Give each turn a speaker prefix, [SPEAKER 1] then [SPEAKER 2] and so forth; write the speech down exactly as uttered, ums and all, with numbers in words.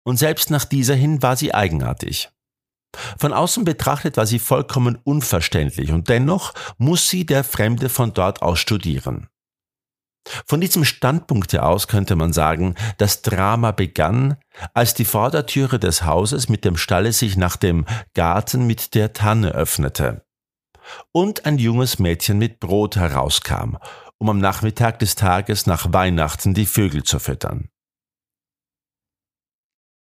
[SPEAKER 1] Und selbst nach dieser hin war sie eigenartig. Von außen betrachtet war sie vollkommen unverständlich und dennoch muss sie der Fremde von dort aus studieren. Von diesem Standpunkt aus könnte man sagen, das Drama begann, als die Vordertüre des Hauses mit dem Stalle sich nach dem Garten mit der Tanne öffnete und ein junges Mädchen mit Brot herauskam, um am Nachmittag des Tages nach Weihnachten die Vögel zu füttern.